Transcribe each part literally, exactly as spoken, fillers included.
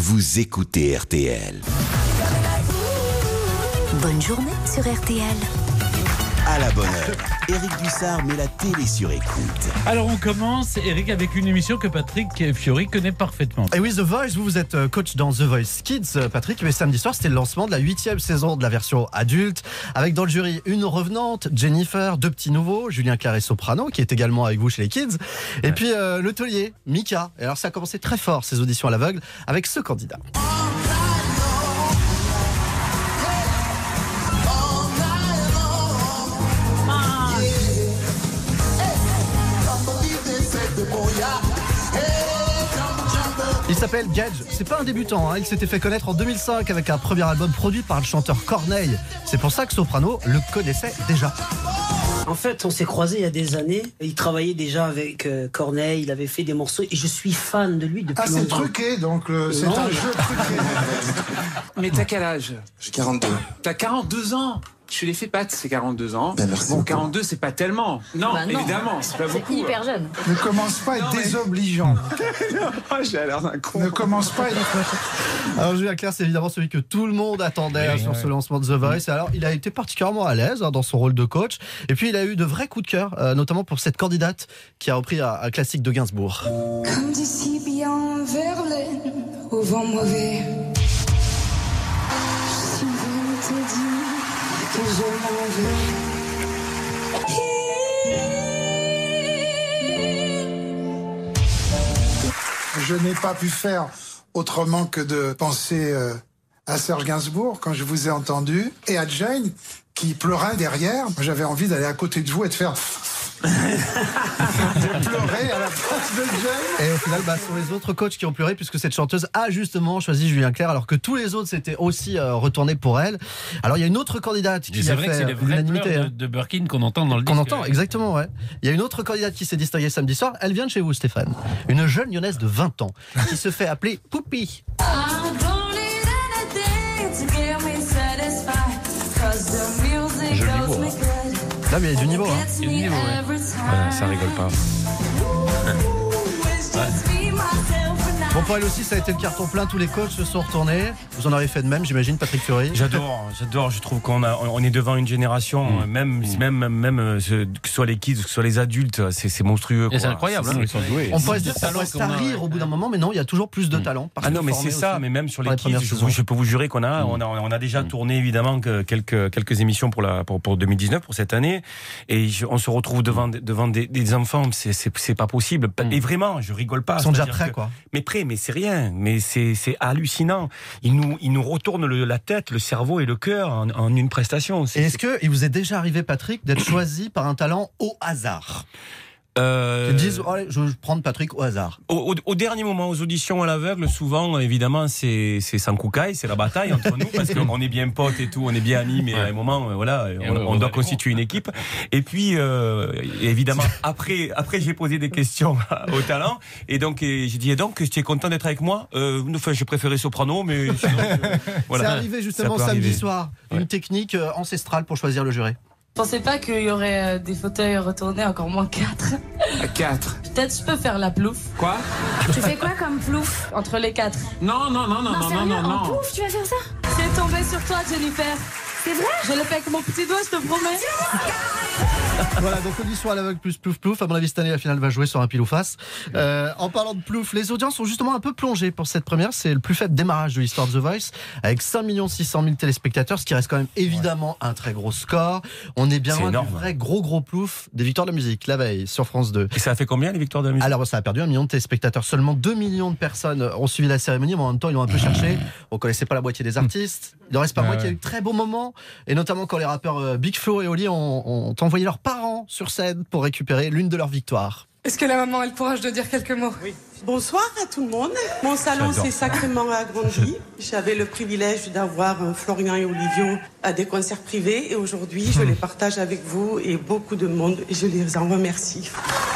vous écoutez R T L. Bonne journée sur R T L. À la bonne heure, Eric Dussard met la télé sur écoute. Alors on commence, Eric, avec une émission que Patrick Fiori connaît parfaitement. Et oui, The Voice, vous, vous êtes coach dans The Voice Kids, Patrick, mais samedi soir, c'était le lancement de la huitième saison de la version adulte, avec dans le jury une revenante, Jennifer, deux petits nouveaux, Julien Clerc et Soprano, qui est également avec vous chez les Kids, et ouais. puis euh, le taulier, Mika. Et alors ça a commencé très fort, ces auditions à l'aveugle, avec ce candidat. Il s'appelle Gage, c'est pas un débutant, hein. Il s'était fait connaître en deux mille cinq avec un premier album produit par le chanteur Corneille. C'est pour ça que Soprano le connaissait déjà. En fait, on s'est croisés il y a des années. Il travaillait déjà avec euh, Corneille, il avait fait des morceaux et je suis fan de lui depuis ah, longtemps. Ah, c'est truqué, donc le, c'est non, un jeu truqué. Mais t'as quel âge ? J'ai quarante-deux. T'as quarante-deux ans ? Je l'ai fait pas, c'est quarante-deux ans. Ben merci bon, beaucoup. quarante-deux, c'est pas tellement. Non, bah non. Évidemment, c'est pas beaucoup. C'est hyper jeune. Ne commence pas à être non, désobligeant. Mais... J'ai l'air d'un con. Ne commence pas à être... Alors, Julien Clerc, c'est évidemment celui que tout le monde attendait oui, sur oui. ce lancement de The Voice. Alors, il a été particulièrement à l'aise hein, dans son rôle de coach. Et puis, il a eu de vrais coups de cœur, euh, notamment pour cette candidate qui a repris un, un classique de Gainsbourg. Comme d'ici bien Verlaine, au vent mauvais. Si je te dis que je m'en vais. Je n'ai pas pu faire autrement que de penser euh, à Serge Gainsbourg quand je vous ai entendu et à Jane qui pleurait derrière. J'avais envie d'aller à côté de vous et de faire... de pleurer à la place de Jane. Et au final, bah, ce sont les autres coachs qui ont pleuré puisque cette chanteuse a justement choisi Julien Clerc alors que tous les autres s'étaient aussi euh, retournés pour elle. Alors il y a une autre candidate qui c'est a vrai fait que c'est les vrais pleurs de, de Birkin qu'on entend dans le qu'on disque. entend, exactement, ouais. Il y a une autre candidate qui s'est distinguée samedi soir. Elle vient de chez vous, Stéphane. Une jeune lyonnaise de vingt ans qui se fait appeler Poupie. Joli voix. Là, mais il y a du niveau. Hein. Il y a du niveau, ouais. Ouais, ça rigole pas. Ouais. Bon, pour elle aussi, ça a été le carton plein. Tous les coachs se sont retournés. Vous en avez fait de même, j'imagine, Patrick Fiori. J'adore, j'adore. Je trouve qu'on a, on est devant une génération, mmh. même, mmh. même, même, ce, que ce soit les kids, que ce soit les adultes, c'est, c'est monstrueux. Quoi. Et c'est incroyable. C'est, hein, ils sont doués. On pourrait se dire que ça reste à rire au bout d'un moment, mais non, il y a toujours plus de talent. Ah non, mais c'est ça. Mais même sur les kids, je, je peux vous jurer qu'on a, mmh. on a, on a déjà mmh. tourné évidemment que quelques, quelques émissions pour la, pour, pour deux mille dix-neuf, pour cette année, et je, on se retrouve devant, devant des, des enfants. C'est, c'est, c'est pas possible. Mmh. Et vraiment, je rigole pas. Ils sont déjà prêts, quoi. Mais prêts, mais c'est rien. Mais c'est, c'est hallucinant. Ils nous, ils nous retournent le, la tête, le cerveau et le cœur en, en une prestation. C'est, et est-ce que il vous est déjà arrivé, Patrick, d'être choisi par un talent au hasard ? Euh... Ils disent, oh, allez, je vais prendre Patrick au hasard. Au, au, au dernier moment, aux auditions à l'aveugle, souvent, évidemment, c'est, c'est sans coucaille, c'est la bataille entre nous, parce qu'on est bien potes et tout, on est bien amis, mais à un moment, voilà, on, on, on doit constituer une équipe. Et puis, euh, évidemment, après, après, j'ai posé des questions au talent, et donc, et j'ai dit, et donc, tu es content d'être avec moi? Euh, enfin, j'ai préféré Soprano, mais sinon, euh, voilà. C'est arrivé justement samedi arriver. soir, ouais. Une technique ancestrale pour choisir le jury. Je pensais pas qu'il y aurait des fauteuils retournés, encore moins quatre. Quatre. Peut-être je peux faire la plouf. Quoi? Tu fais quoi comme plouf entre les quatre? Non, non, non, non, non, non, non, non. En plouf, tu vas faire ça? C'est tombé sur toi, Jennifer. C'est vrai? Je le fais avec mon petit doigt, je te promets. Voilà, donc audition à l'aveugle plus plouf plouf. À mon avis, cette année, la finale va jouer sur un pile ou face. Euh, en parlant de plouf, les audiences sont justement un peu plongées pour cette première. C'est le plus faible démarrage de l'histoire de The Voice, avec cinq millions six cent mille téléspectateurs, ce qui reste quand même évidemment ouais. un très gros score. On est bien c'est loin énorme. du vrai gros gros plouf des victoires de la musique, la veille, sur France deux. Et ça a fait combien, les victoires de la musique? Alors, ça a perdu un million de téléspectateurs. Seulement deux millions de personnes ont suivi la cérémonie, mais en même temps, ils l'ont un peu cherché. On connaissait pas la moitié des artistes. Il en reste pas ah, moins ouais. qu'il y a eu de très beaux moments, et notamment quand les rappeurs euh, Big Flo et Oli ont, ont envoyé leurs parents sur scène pour récupérer l'une de leurs victoires. Est-ce que la maman a le courage de dire quelques mots? Oui. Bonsoir à tout le monde. Mon salon J'adore. s'est sacrément agrandi. J'avais le privilège d'avoir Florian et Olivio à des concerts privés et aujourd'hui je les partage avec vous et beaucoup de monde et je les en remercie.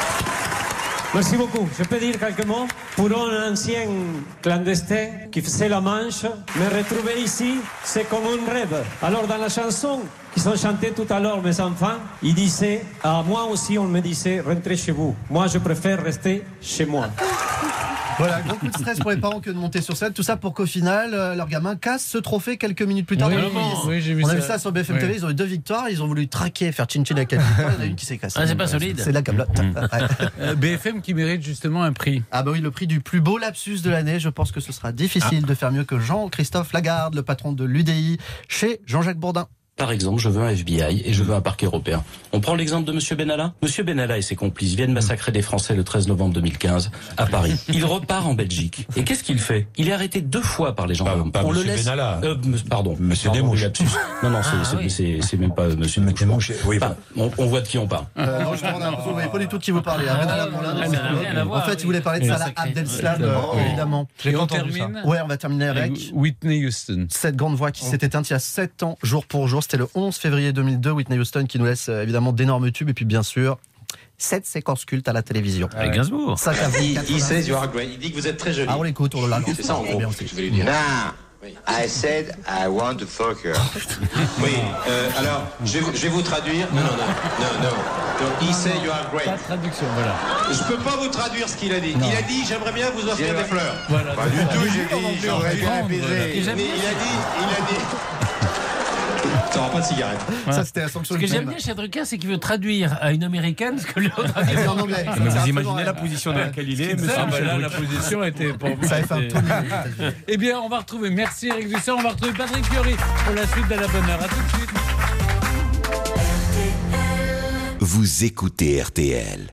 Merci beaucoup. Je peux dire quelques mots pour un ancien clandestin qui faisait la manche. Me retrouver ici, c'est comme un rêve. Alors dans la chanson qu'ils ont chantée tout à l'heure, mes enfants, ils disaient, à moi aussi on me disait, rentrez chez vous. Moi je préfère rester chez moi. Voilà, gros coup de stress pour les parents que de monter sur scène. Tout ça pour qu'au final, euh, leur gamin casse ce trophée quelques minutes plus tard. Oui, dans le oui, quiz. oui, j'ai vu On ça. a vu ça sur B F M Oui. T V. Ils ont eu deux victoires. Ils ont voulu traquer, faire chin-chin à quatre victoires. Il y en a une qui s'est cassée. Ah, c'est pas solide. C'est la câblotte. Ouais. Euh, B F M qui mérite justement un prix. Ah bah oui, le prix du plus beau lapsus de l'année. Je pense que ce sera difficile de faire mieux que Jean-Christophe Lagarde, le patron de l'U D I, chez Jean-Jacques Bourdin. Par exemple, je veux un F B I et je veux un parquet européen. On prend l'exemple de Monsieur Benalla. Monsieur Benalla et ses complices viennent massacrer des Français le treize novembre deux mille quinze à Paris. Il repart en Belgique. Et qu'est-ce qu'il fait? Il est arrêté deux fois par les gendarmes. Pas, pas On Monsieur le laisse. Benalla. Euh, m- pardon. Monsieur Pardon, Desmouches. lapsus. Non, non, c'est, Ah, c'est, oui. c'est, c'est même pas euh, Monsieur Desmouches. Oui, Enfin, on, on voit de qui on parle. Euh, non, je demande à vous voyez pas du tout de qui vous parlez. hein. Benalla pour l'un, non, c'est ça n'a l'autre. rien à En voir, fait, oui. il voulait parler de Et Salah sacré. Abdeslam, Ouais. euh, évidemment. Et on entendu ça. termine Ouais, on va terminer avec Whitney Houston. cette grande voix qui s'est éteinte il y a sept ans, jour pour jour. C'était le onze février deux mille deux. Whitney Houston qui nous laisse euh, évidemment d'énormes tubes. Et puis, bien sûr, cette séquence culte à la télévision. Avec Gainsbourg. cinq avril quatre-vingt-dix. you are great. Il dit que vous êtes très joli. Ah, on l'écoute, on l'a. C'est ça en gros Bien que aussi. je vais lui dire. Non, I said I want to fuck her. Oui, euh, alors je, vais- je vais vous traduire. Non, non, non, non, non. Donc, he said you are Pas great. de traduction, voilà. Je peux pas vous traduire ce qu'il a dit. Il a dit j'aimerais bien vous offrir des fleurs. Voilà. Pas du tout, j'ai dit, j'aurais bien Mais apaisé. il a dit, il a dit. T'auras pas de cigarette. Ça, c'était la sanction Ce que du j'aime même. bien chez Drucker, c'est qu'il veut traduire à une américaine ce que l'autre a dit. C'est en anglais. Mais C'est vous absolument imaginez rien. la position dans laquelle il est, Ah monsieur bah Michel là, la Drucker. position était pour Ça avait fait un tour aux États-Unis. Eh bien, on va retrouver, merci Eric Dussard, on va retrouver Patrick Fiori pour la suite de la bonne heure. À tout de suite. Vous écoutez R T L.